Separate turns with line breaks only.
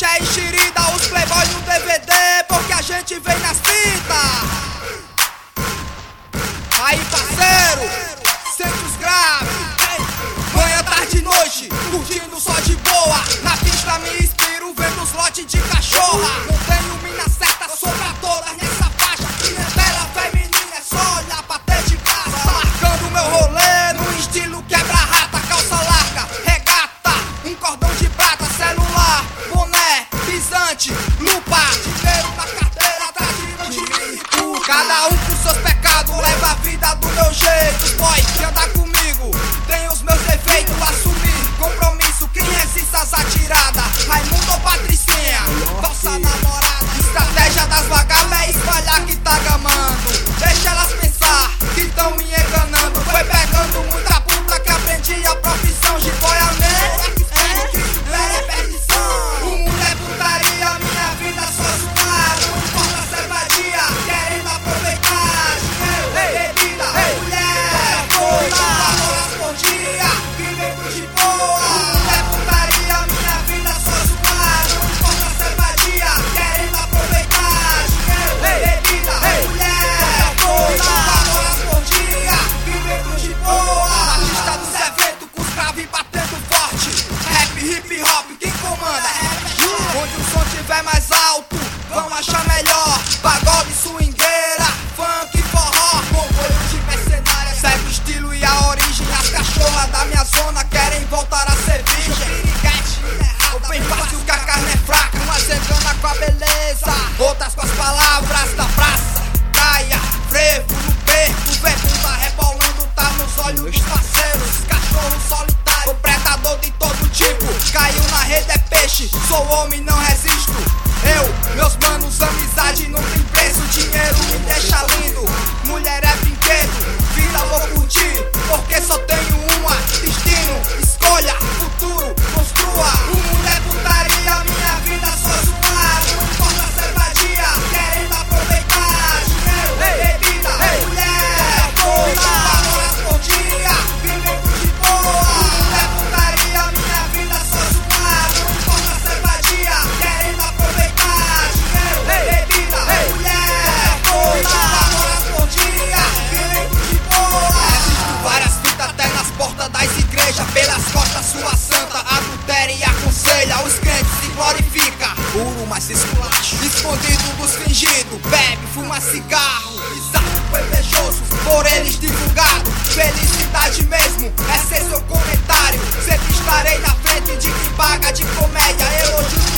caixa é enxerida, os playboy no DVD, porque a gente vem nas fitas. Aí parceiro, sente os graves, manhã, tarde e noite, curtindo só de boa. Na pista me inspiro, vendo os lotes de cachorra. Não tenho mina certa, sobra todas nessa faixa. Clientela feminina, é só olhar pra ter de graça. Marcando meu rolê no estilo quebra-rata. Calça larga, regata, um cordão de prata. Celular, boné, pisante, lupa, dinheiro na carteira, tá de mim. Cada um com seus pecados, leva a vida do meu jeito. Boy, que anda comigo, tem os meus defeitos. Assumir compromisso, quem resiste às atiradas? Raimundo ou Patricinha, falsa namorada. Estratégia das vagabas é espalhar que tá gamando. Deixa elas pensar que tão me enganando. Foi pegando muita puta que aprendi a profissão de boiamento. É perdição. O mundo é putaria, minha vida só zoada. Não importa ser vadia, querendo aproveitar. Bebida, mulher, coisa, horas por dia, vivendo de boa. O mundo é putaria, minha vida só zoada. Não importa ser vadia, querendo aproveitar. Bebida, mulher, coisa, horas por dia, vivendo de boa. Na pista dos eventos, com os graves batendo forte. Rap, hip hop, quem comanda? Onde o som tiver mais alto, vão achar melhor. Pagode, swingueira, funk, forró, comboio de mercenária. Segue o estilo e a origem. As cachorras da minha zona querem voltar a ser virgem. Ou bem fácil que a carne é fraca. Umas engana com a beleza, outras com as palavras da praça. Praia, frevo, no beco, verbunda rebolando, tá nos olhos dos parceiros. Cachorro solitário, o predador de todo tipo. Caiu na rede é peixe, sou homem, não resisto. Eu, meus manos, amizade não tem preço. Dinheiro me deixa lindo, mulher é brinquedo. Vida vou curtir, porque só tenho uma. Destino, escolha, futuro, construa. O mundo é putaria, minha vida só zoada. Não importa ser vadia, querendo aproveitar. Dinheiro, bebida, mulher, coisa, horas por dia, vivendo de boa. O mundo é putaria, minha vida só zoada. Não importa ser vadia, querendo aproveitar. Dinheiro, bebida, mulher, coisa, horas por dia, vivendo de boa. Assisto várias fitas até nas portas das igrejas. Pelas costas sua santa adultera e aconselha. Os crentes se glorifica, puro mas esculacho. Escondido dos fingidos, bebe, fuma cigarro. Exato, invejoso, por eles divulgado. Felicidade mesmo, esse é seu comentário. Sempre estarei na frente de quem paga de comédia. Elogio